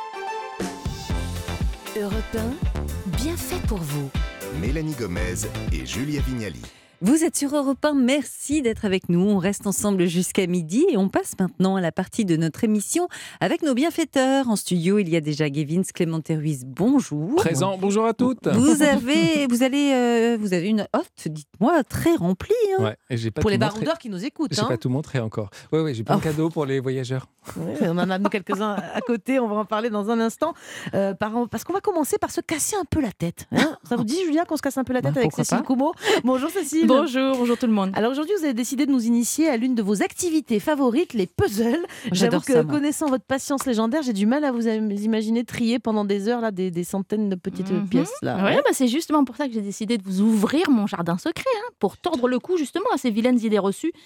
Europe 1, bien fait pour vous. Mélanie Gomez et Julia Vignali. Vous êtes sur Europe 1, merci d'être avec nous. On reste ensemble jusqu'à midi et on passe maintenant à la partie de notre émission avec nos bienfaiteurs. En studio, il y a déjà Gevins, Clémenté Ruiz, bonjour. Présent, bonjour à toutes. Vous avez une hotte, dites-moi, très remplie. Ouais, et j'ai pas pour tout les montré. baroudeurs qui nous écoutent. J'ai pas tout montré encore. Oui, j'ai plein de cadeaux pour les voyageurs. Ouais, on en a quelques-uns à côté, on va en parler dans un instant. Parce qu'on va commencer par se casser un peu la tête. Ça vous dit, Julia, qu'on se casse un peu la tête avec Cécile Coumeau? Bonjour Cécile. Bonjour tout le monde. Alors aujourd'hui, vous avez décidé de nous initier à l'une de vos activités favorites, les puzzles. J'avoue que connaissant votre patience légendaire, j'ai du mal à vous imaginer trier pendant des heures là, des centaines de petites pièces. Là. Ouais, c'est justement pour ça que j'ai décidé de vous ouvrir mon jardin secret, pour tordre le cou justement à ces vilaines idées reçues.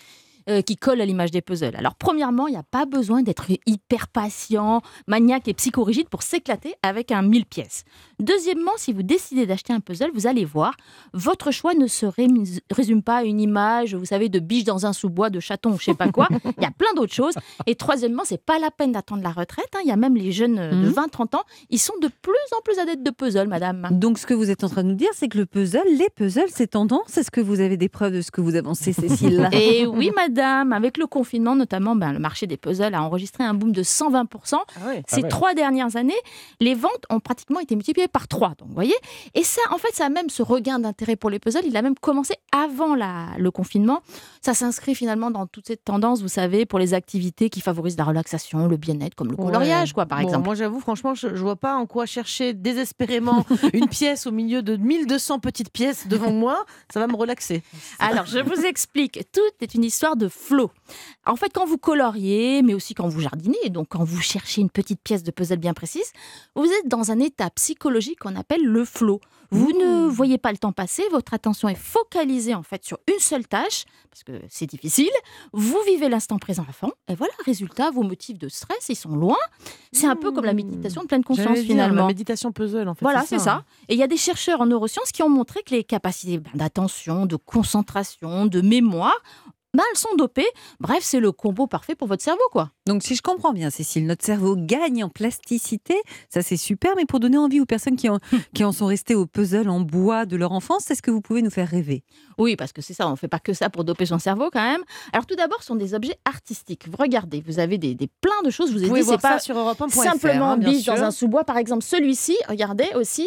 qui collent à l'image des puzzles. Alors, premièrement, il n'y a pas besoin d'être hyper patient, maniaque et psychorigide pour s'éclater avec un 1000 pièces. Deuxièmement, si vous décidez d'acheter un puzzle, vous allez voir, votre choix ne se résume pas à une image, vous savez, de biche dans un sous-bois, de chaton, je sais pas quoi. Il y a plein d'autres choses. Et troisièmement, c'est pas la peine d'attendre la retraite. Il y a même les jeunes de 20-30 ans, ils sont de plus en plus adeptes de puzzle, madame. Donc, ce que vous êtes en train de nous dire, c'est que les puzzles, c'est tendance. Est-ce que vous avez des preuves de ce que vous avancez, Cécile? Et oui, madame, avec le confinement, notamment, le marché des puzzles a enregistré un boom de 120%. Ces 3 dernières années, les ventes ont pratiquement été multipliées par 3. Donc, vous voyez. Et ça, en fait, ça a même ce regain d'intérêt pour les puzzles. Il a même commencé avant le confinement. Ça s'inscrit finalement dans toute cette tendance, vous savez, pour les activités qui favorisent la relaxation, le bien-être, comme le coloriage, par exemple. Moi, j'avoue, franchement, je vois pas en quoi chercher désespérément une pièce au milieu de 1200 petites pièces devant moi. Ça va me relaxer. Alors, je vous explique. Tout est une histoire de flow. En fait, quand vous coloriez, mais aussi quand vous jardinez, donc quand vous cherchez une petite pièce de puzzle bien précise, vous êtes dans un état psychologique qu'on appelle le flow. Vous ne voyez pas le temps passer, votre attention est focalisée en fait sur une seule tâche, parce que c'est difficile. Vous vivez l'instant présent à fond, et voilà, résultat, vos motifs de stress, ils sont loin. C'est un peu comme la méditation de pleine conscience finalement. La méditation puzzle, en fait. Voilà, c'est ça. Et il y a des chercheurs en neurosciences qui ont montré que les capacités d'attention, de concentration, de mémoire, elles sont dopées. Bref, c'est le combo parfait pour votre cerveau, quoi. Donc, si je comprends bien, Cécile, notre cerveau gagne en plasticité. Ça, c'est super. Mais pour donner envie aux personnes qui en sont restées au puzzle en bois de leur enfance, est-ce que vous pouvez nous faire rêver? Oui, parce que c'est ça, on ne fait pas que ça pour doper son cerveau, quand même. Alors, tout d'abord, ce sont des objets artistiques. Vous regardez, vous avez plein de choses. Vous pouvez c'est pas sur Europe1.fr, simplement biche dans un sous-bois. Par exemple, celui-ci, regardez aussi,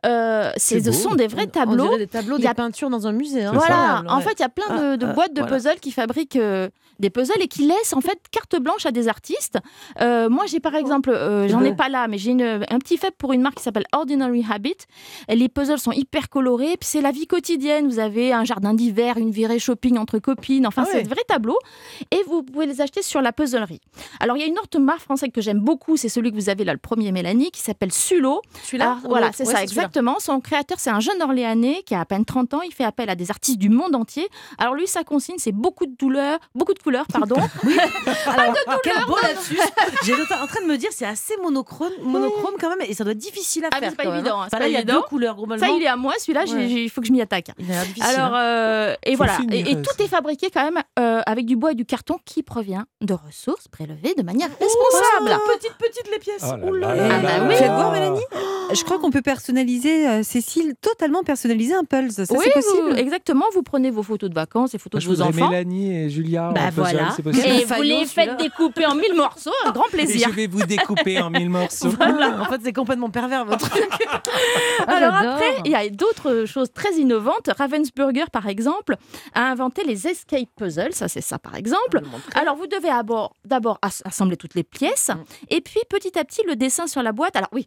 ce sont des vrais tableaux. On dirait des tableaux, des peintures dans un musée. Voilà, en fait, il y a plein de boîtes de puzzles qui fabriquent des puzzles et qui laissent en fait carte blanche à des artistes. Moi, j'ai par exemple, j'en ai pas là, mais j'ai un petit faible pour une marque qui s'appelle Ordinary Habit. Les puzzles sont hyper colorés, puis c'est la vie quotidienne. Vous avez un jardin d'hiver, une virée shopping entre copines, enfin c'est de vrais tableaux. Et vous pouvez les acheter sur la puzzlerie. Alors, il y a une autre marque française que j'aime beaucoup, c'est celui que vous avez là, le premier, Mélanie, qui s'appelle Sulo. Celui-là? Voilà, c'est ça, exactement. Son créateur, c'est un jeune Orléanais qui a à peine 30 ans. Il fait appel à des artistes du monde entier. Alors lui, sa consigne, c'est beaucoup de couleurs, pardon. Alors, quel beau lapsus. J'étais en train de me dire, c'est assez monochrome quand même, et ça doit être difficile à faire. C'est pas évident. Là, il y a 2 couleurs globalement. Ça, il est à moi, celui-là, il faut que je m'y attaque. Il a l'air difficile. Alors, et voilà. Et tout est fabriqué quand même avec du bois et du carton qui provient de ressources prélevées de manière responsable. Petites les pièces. Faites voir, Mélanie. Je crois qu'on peut personnaliser, Cécile, totalement personnaliser un puzzle. Ça, c'est possible. Exactement. Vous prenez vos photos de vacances et photos de vos enfants. Mélanie et Julia. Voilà. C'est possible. Et vous les faites découper en 1000 morceaux, un grand plaisir. Et je vais vous découper en 1000 morceaux. Voilà. En fait, c'est complètement pervers votre truc. Alors après, il y a d'autres choses très innovantes. Ravensburger, par exemple, a inventé les escape puzzles. Ça, c'est ça, par exemple. Alors, vous devez d'abord assembler toutes les pièces. Et puis, petit à petit, le dessin sur la boîte. Alors oui,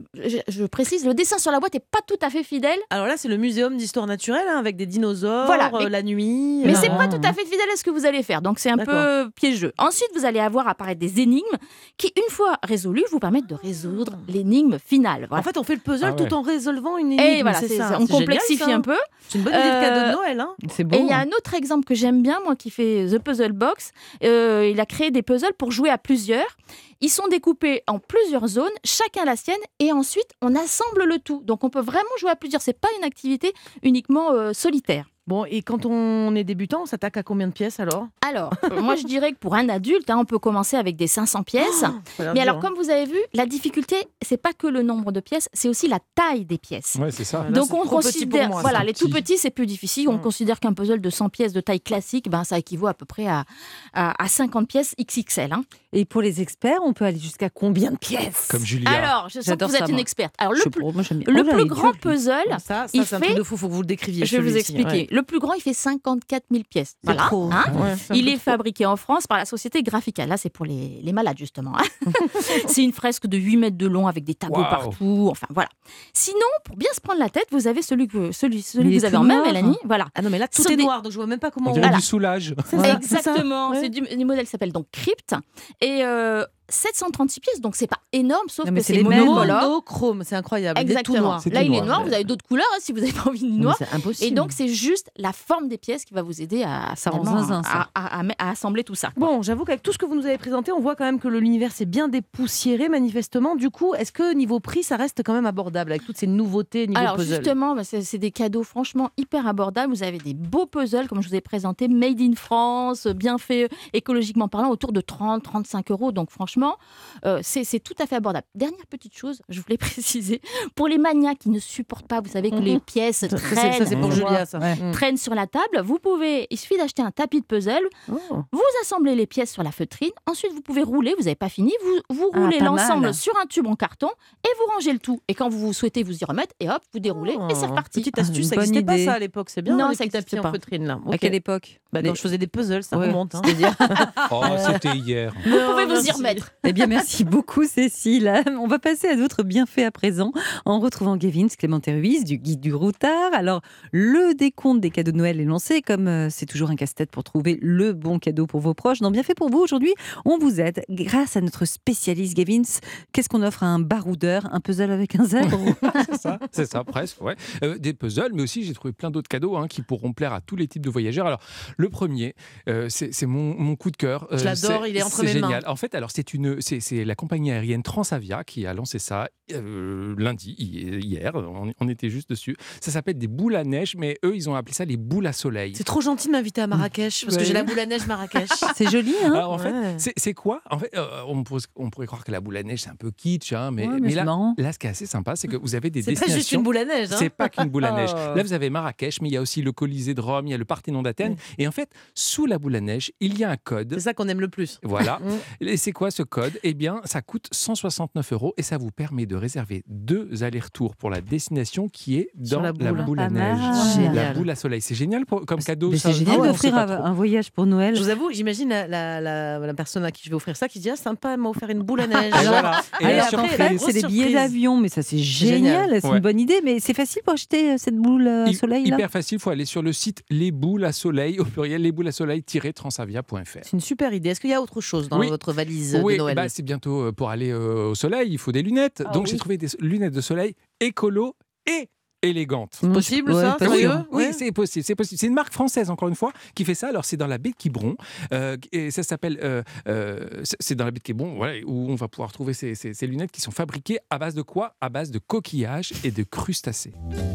je précise, le dessin sur la boîte n'est pas tout à fait fidèle. Alors là, c'est le muséum d'histoire naturelle, avec des dinosaures, la nuit. Mais c'est pas tout à fait fidèle à ce que vous allez faire. Donc, c'est un peu piégeux. Ensuite, vous allez avoir apparaître des énigmes qui, une fois résolues, vous permettent de résoudre l'énigme finale. Voilà. En fait, on fait le puzzle tout en résolvant une énigme. Et voilà, c'est ça. On complexifie un peu. C'est une bonne idée de cadeau de Noël. Hein. C'est beau. Et il y a un autre exemple que j'aime bien, moi, qui fait The Puzzle Box. Il a créé des puzzles pour jouer à plusieurs. Ils sont découpés en plusieurs zones, chacun la sienne, et ensuite, on assemble le tout. Donc, on peut vraiment jouer à plusieurs. C'est pas une activité uniquement solitaire. Bon, et quand on est débutant, on s'attaque à combien de pièces alors ? Alors, moi je dirais que pour un adulte, on peut commencer avec des 500 pièces. Mais alors, comme vous avez vu, la difficulté, c'est pas que le nombre de pièces, c'est aussi la taille des pièces. Ouais, c'est ça. Donc on considère, les tout petits, c'est plus difficile. On considère qu'un puzzle de 100 pièces de taille classique, ça équivaut à peu près à 50 pièces XXL. Hein. Et pour les experts, on peut aller jusqu'à combien de pièces ? Comme Julia. Alors, je sens que vous êtes une experte. Alors, le plus grand puzzle, ça c'est un truc de fou, faut que vous le décriviez. Je vais vous expliquer. Le plus grand, il fait 54 000 pièces. Voilà. Trop. Il est fabriqué en France par la société Graphica. Là, c'est pour les malades, justement. C'est une fresque de 8 mètres de long avec des tableaux partout. Enfin, voilà. Sinon, pour bien se prendre la tête, vous avez celui que vous avez en main, Mélanie. Voilà. Ah non, mais là, tout est noir, donc je vois même pas comment on dirait du soulage. Exactement. C'est du modèle qui s'appelle donc Crypt. Et 736 pièces, donc c'est pas énorme, sauf Non, mais que c'est c'est les mêmes monocolore. monochrome, c'est incroyable. il est tout Exactement. noir. Là, il est noir, vous avez d'autres couleurs si vous n'avez pas envie de Non, noir. mais c'est impossible. Et donc, c'est juste la forme des pièces qui va vous aider à, Ça rend finalement, zinzin, ça. à assembler tout ça. Bon, j'avoue qu'avec tout ce que vous nous avez présenté, on voit quand même que l'univers s'est bien dépoussiéré manifestement. Du coup, est-ce que niveau prix, ça reste quand même abordable avec toutes ces nouveautés niveau Alors puzzle? justement, c'est des cadeaux franchement hyper abordables. Vous avez des beaux puzzles, comme je vous ai présenté, made in France, bien fait écologiquement parlant, autour de 30-35 €. Donc franchement, c'est tout à fait abordable. Dernière petite chose, je voulais préciser, pour les maniaques qui ne supportent pas, vous savez que les pièces traînent, Ça, c'est pour Julia, ça. traînent sur la table, il suffit d'acheter un tapis de puzzle, vous assemblez les pièces sur la feutrine, ensuite vous pouvez rouler, vous n'avez pas fini, vous roulez pas l'ensemble mal. sur un tube en carton et vous rangez le tout. Et quand vous souhaitez vous y remettre, et hop, vous déroulez et c'est reparti. Petite astuce, une ça bonne n'existait pas idée. ça à l'époque, c'est bien. Non, les ça petits tapis n'existait en pas. feutrine là. À Ok. quelle époque? Quand je faisais des puzzles, ça Ouais, remonte. Hein. c'est-à-dire Oh, c'était hier. Vous pouvez vous y remettre. Eh bien, merci beaucoup, Cécile. On va passer à d'autres bienfaits à présent en retrouvant Gavin Clémenté Ruiz du Guide du Routard. Alors, le décompte des cadeaux de Noël est lancé. Comme c'est toujours un casse-tête pour trouver le bon cadeau pour vos proches. Dans Bienfait pour vous, aujourd'hui, on vous aide grâce à notre spécialiste Gavin. Qu'est-ce qu'on offre à un baroudeur? Un puzzle avec un zèbre? C'est ça, presque. Ouais. Des puzzles, mais aussi j'ai trouvé plein d'autres cadeaux qui pourront plaire à tous les types de voyageurs. Alors, le premier, c'est mon coup de cœur. Je l'adore, il est entre mes mains. Génial. En fait, alors c'est la compagnie aérienne Transavia qui a lancé ça lundi, hier. On était juste dessus. Ça s'appelle des boules à neige, mais eux, ils ont appelé ça les boules à soleil. C'est trop gentil de m'inviter à Marrakech parce que j'ai la boule à neige Marrakech. C'est joli, hein? Alors, en fait, c'est quoi? En fait, on pourrait croire que la boule à neige, c'est un peu kitsch, mais, Ouais, mais c'est marrant. là, ce qui est assez sympa, c'est que vous avez des C'est destinations. pas juste une boule à neige. Hein. C'est pas qu'une boule à neige. Oh. Là, vous avez Marrakech, mais il y a aussi le Colisée de Rome, il y a le Parthénon d'Athènes. Et en fait, sous la boule à neige, il y a un code. C'est ça qu'on aime le plus. Voilà. Et c'est quoi ce code? Eh bien, ça coûte 169 € et ça vous permet de réserver 2 allers-retours pour la destination qui est dans Sur la boule. à Pas neige. mal. Génial. La boule à soleil. C'est génial comme cadeau. Mais ça. c'est génial Ah ouais, d'offrir on sait pas trop. un voyage pour Noël. Je vous avoue, j'imagine la personne à qui je vais offrir ça qui se dit sympa, elle m'a offert une boule à neige. Et voilà. Et Allez, la après, surprise, là, c'est des billets surprise. d'avion, mais ça c'est génial. génial, c'est Ouais. une bonne idée. Mais c'est facile pour acheter cette boule à soleil là. Hyper facile, il faut aller sur le site Les Boules à Soleil, au pluriel lesboulesasoleil-transavia.fr. C'est une super idée. Est-ce qu'il y a autre chose dans Oui. votre valise Oui, de Noël? bah, c'est bientôt pour aller au soleil, il faut des lunettes. Ah Donc oui. j'ai trouvé des lunettes de soleil écolo et élégantes. Possible Ouais, ça? pas Sérieux? sûr. Oui, c'est possible, c'est possible. C'est une marque française, encore une fois, qui fait ça. Alors, c'est dans la baie de Quiberon. Et ça s'appelle... c'est dans la baie de Quiberon, voilà, où on va pouvoir trouver ces lunettes qui sont fabriquées à base de quoi? À base de coquillages et de crustacés.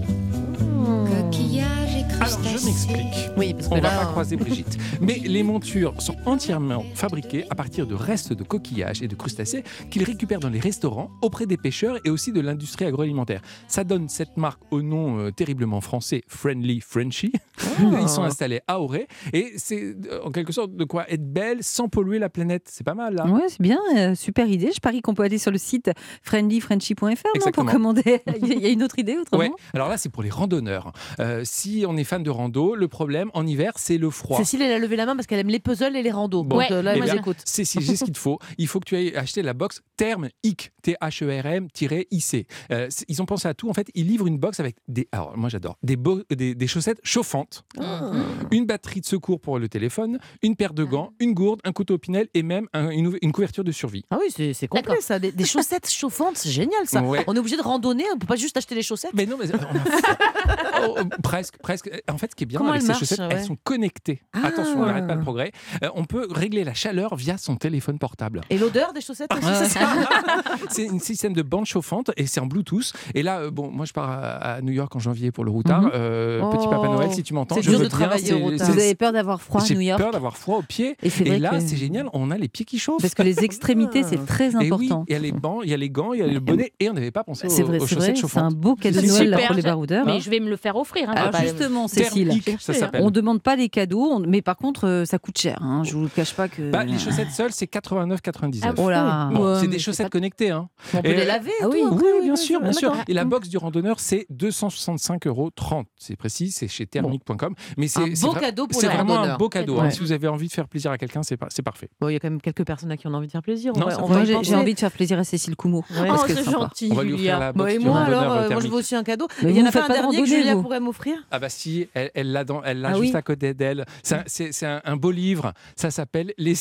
Coquillage et Alors, je m'explique. Oui, parce que On ne va là, pas croiser Brigitte. Mais les montures sont entièrement fabriquées à partir de restes de coquillages et de crustacés qu'ils récupèrent dans les restaurants, auprès des pêcheurs et aussi de l'industrie agroalimentaire. Ça donne cette marque au nom terriblement français, Friendly Frenchy. Ils sont installés à Auray et c'est en quelque sorte de quoi être belle sans polluer la planète. C'est pas mal, là. Ouais, c'est bien, super idée. Je parie qu'on peut aller sur le site friendlyfrenchy.fr non, pour Exactement. commander. Il y a une autre idée autrement? Ouais. Alors là, c'est pour les randonneurs. Si on est fan de rando, le problème en hiver, c'est le froid. Cécile, elle a levé la main parce qu'elle aime les puzzles et les randos. Bon, Donc là, eh moi bien, j'écoute. Cécile, j'ai ce qu'il te faut. Il faut que tu ailles acheter la box Therm-IC, T-H-E-R-M-IC. Ils ont pensé à tout. En fait, ils livrent une box avec alors moi j'adore, des chaussettes chauffantes, une batterie de secours pour le téléphone, une paire de gants, une gourde, un couteau Pinel et même une couverture de survie. Ah oui, c'est complet ça. Des chaussettes chauffantes, c'est génial ça. Ouais. On est obligé de randonner, on peut pas juste acheter des chaussettes. Mais non, mais presque. En fait, ce qui est bien Comment avec elles ces marchent, chaussettes, ouais. elles sont connectées. Ah. Attention, on n'arrête pas le progrès. On peut régler la chaleur via son téléphone portable. Et l'odeur des chaussettes aussi, c'est ça. C'est un système de bande chauffante et c'est en Bluetooth. Et là, moi je pars à New York en janvier pour le Routard. Petit Papa Noël, si tu m'entends, C'est je dur veux de bien, travailler au Routard. Vous avez peur d'avoir froid à New J'ai York? peur d'avoir froid aux pieds. Et c'est vrai là, que- c'est génial, on a les pieds qui chauffent. Parce que les extrémités, c'est très Et oui, important. il y a les bancs, il y a les gants, il y a le bonnet et on n'avait pas pensé C'est aux vrai, c'est chaussettes vrai. C'est chauffantes. un beau cadeau de C'est Noël là, super, pour les baroudeurs. Mais je vais me le faire offrir. Hein, Alors papa. justement, Cécile, Thermique, ça s'appelle. on ne demande pas les cadeaux, mais par contre, ça coûte cher. Hein. Je ne vous le cache pas que... Les chaussettes seules, c'est 89,99. Oh là. Bon, Ouais, c'est mais des chaussettes connectées. Hein. On peut Et- les laver. Ah oui. Oui, bien sûr, bien sûr. D'accord. Et la box du randonneur, c'est 265,30 €. C'est précis, c'est chez thermique.com. Mais c'est Un beau cadeau pour c'est les vraiment un randonneurs. beau cadeau. Ouais. Si vous avez envie de faire plaisir à quelqu'un, c'est parfait. Bon, il y a quand même quelques personnes à qui on a envie de faire plaisir. Non, va- ça on fait- va Moi, y j'ai penser. envie de faire plaisir à Cécile Coumeau. Ouais. Parce Oh, que c'est sympa. gentil, On va lui offrir Julia. la Bon, box et du moi randonneur alors, moi je thermique. veux aussi un cadeau. Mais Il y en vous a pas faites un pas de dernier que randonnée, Julia vous. pourrait m'offrir. Ah bah si ici, elle l'a Ah juste oui. à côté d'elle. C'est un beau livre. Ça s'appelle les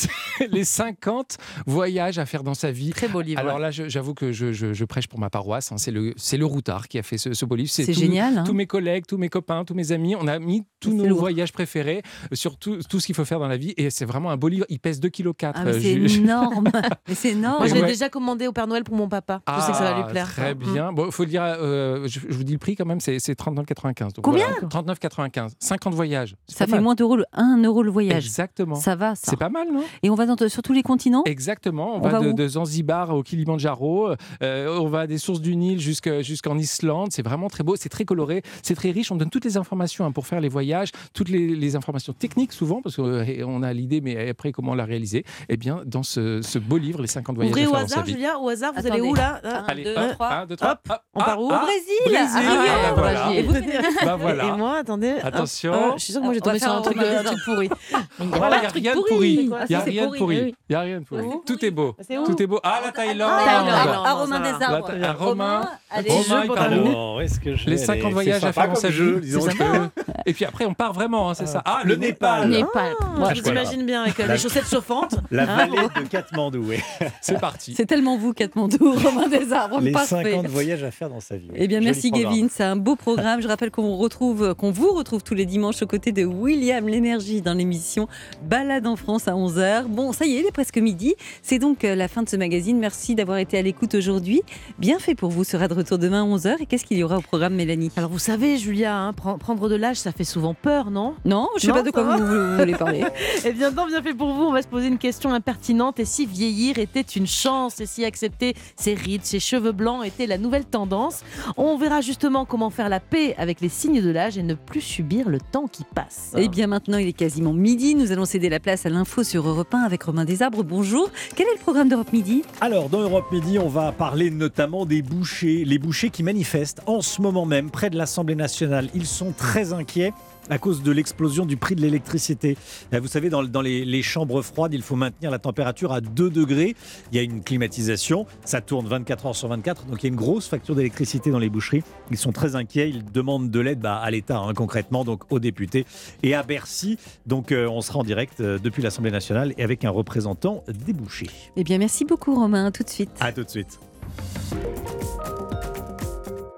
50 voyages à faire dans sa vie. Très beau livre. Alors là, j'avoue que je prêche pour ma paroisse. Hein. C'est le Routard qui a fait ce beau livre. C'est génial, hein. Tous mes collègues, tous mes copains, tous mes amis, on a mis tous C'est nos lourd. voyages préférés sur tout ce qu'il faut faire dans la vie. Et c'est vraiment un beau livre. Il pèse 2,4 kg. Ah, mais c'est énorme. Mais c'est énorme. Moi, je l'ai Ouais. déjà commandé au Père Noël pour mon papa. Je sais que ça va lui plaire. Très bien. Bon, il faut le dire, je vous dis le prix quand même, c'est 39,95. Donc Combien voilà. 39,95. 50 voyages. C'est Ça pas fait mal. moins d'euros, 1 euro le voyage. Exactement. Ça va, ça. C'est pas mal, non? Et on va sur tous les continents. Exactement. On On va va où de Zanzibar au Kilimandjaro. On va des sources du Nil jusqu'en Islande. C'est vraiment très beau. C'est très coloré. C'est très riche. On donne toutes les informations pour faire les voyages, toutes les informations techniques souvent, parce qu'on a l'idée, mais après, comment la réaliser? Eh bien, dans ce beau livre, les 50 voyages Ouvrez à au faire dans sa hasard, vie. Julia, au hasard, vous allez Attendez. où là? Allez, 2, 3. 1, 2, 3. On part où? Au Brésil. Brésil. Ah, bah voilà. Et vous, Bah voilà. Et moi, attendez. Attention. Je suis sûre que moi j'ai On va tombé sur faire un truc un truc pourri. Il n'y a rien de pourri. Il n'y a Ah, si, c'est rien de pourri, pourri. oui. Il y a rien de pourri. Où? Tout est beau. C'est où? Tout est beau. Ah, la Thaïlande. À Romain des Arbres. À Romain. Allez, Romain, il part où? Alors, est-ce que je vais Les 50 aller voyages C'est à sympa faire dans comme sa jeu, vie. disons C'est que- sympa. Et puis après, on part vraiment, hein, c'est ça. Ah, le Népal. Népal. Moi, Ah, je voilà. t'imagine bien avec La- les chaussettes chauffantes. La Hein, vallée bon. de Katmandou, oui. C'est parti. C'est tellement vous, Katmandou, Romain des Arbres. Les Parfait. 50 voyages à faire dans sa vie. Eh bien, Joli merci programme. Gavin, c'est un beau programme. Je rappelle qu'on vous retrouve tous les dimanches aux côtés de William L'Énergie dans l'émission Balade en France à 11h. Bon, ça y est, il est presque midi. C'est donc la fin de ce magazine. Merci d'avoir été à l'écoute aujourd'hui. Bien fait pour vous sera de retour demain à 11h. Et qu'est-ce qu'il y aura au programme, Mélanie? Alors vous savez, Julia, hein, prendre de l'âge, ça fait souvent peur, non? Non, je ne sais Non, pas de ça quoi va vous voulez parler. Eh bien, dans Bien fait pour vous, on va se poser une question impertinente. Et si vieillir était une chance? Et si accepter ses rides, ses cheveux blancs était la nouvelle tendance? On verra justement comment faire la paix avec les signes de l'âge et ne plus subir le temps qui passe. Eh bien, maintenant, il est quasiment midi. Nous allons céder la place à l'info sur Europe 1 avec Romain des Arbres. Bonjour. Quel est le programme d'Europe Midi? Alors, dans Europe Midi, on va parler notamment des bouchers. Les bouchers qui manifestent en ce moment même près de l'Assemblée nationale. Ils sont très inquiets à cause de l'explosion du prix de l'électricité. Vous savez, dans les chambres froides, il faut maintenir la température à 2 degrés. Il y a une climatisation, ça tourne 24 heures sur 24, donc il y a une grosse facture d'électricité dans les boucheries. Ils sont très inquiets, ils demandent de l'aide à l'État, hein, concrètement, donc aux députés et à Bercy. Donc on sera en direct depuis l'Assemblée nationale et avec un représentant des bouchers. Eh bien, merci beaucoup, Romain. À tout de suite. À tout de suite.